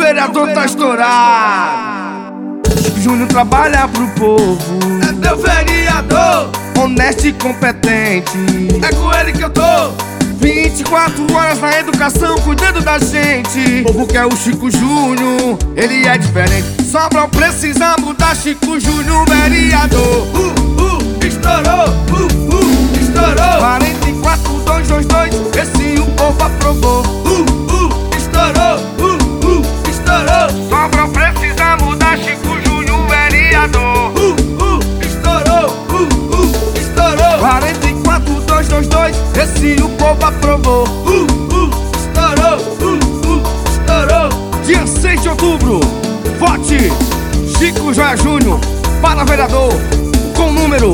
vereador tá estourado. Júnior trabalha pro povo, É teu vereador, honesto e competente. é com ele que eu tô. 24 horas na educação, cuidando da gente. O povo quer o Chico Júnior, ele é diferente. Sobral precisa mudar, Chico Júnior, vereador. Estourou, estourou. 44222, esse o povo aprovou. Estourou, estourou. Sobral precisa mudar, Chico Júnior, vereador. Estourou, estourou. 44222, esse o povo aprovou. Estourou, estourou. Dia 6 de outubro, vote Chico Joia Júnior para vereador com o número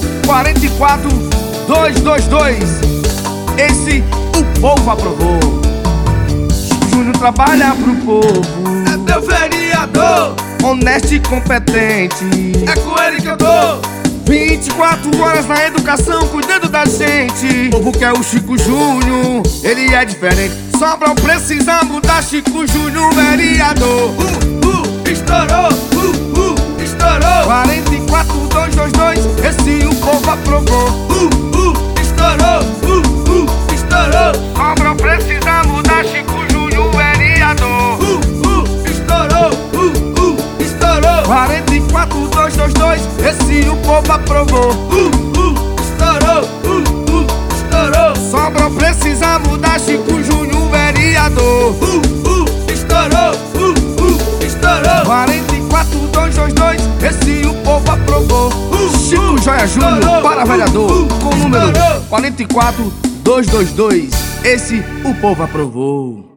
44222. Esse o povo aprovou. Chico Júnior trabalha pro povo, É teu vereador, honesto e competente. é com ele que eu tô. 24 horas na educação, cuidando da gente. O povo quer o Chico Júnior, ele é diferente. Sobral precisa mudar, Chico Júnior, vereador. Estourou, estourou. 44222, esse o povo aprovou. Estourou, estourou. Sobral precisa mudar, Chico Júnior, vereador. Estourou, estourou. 44222, esse o povo aprovou. Estourou, estourou. Sobral precisa mudar, Chico Júnior, vereador. Estourou, estourou. 44222, esse o povo aprovou. Chico Joia Júnior para vereador com o número 44222, esse o povo aprovou.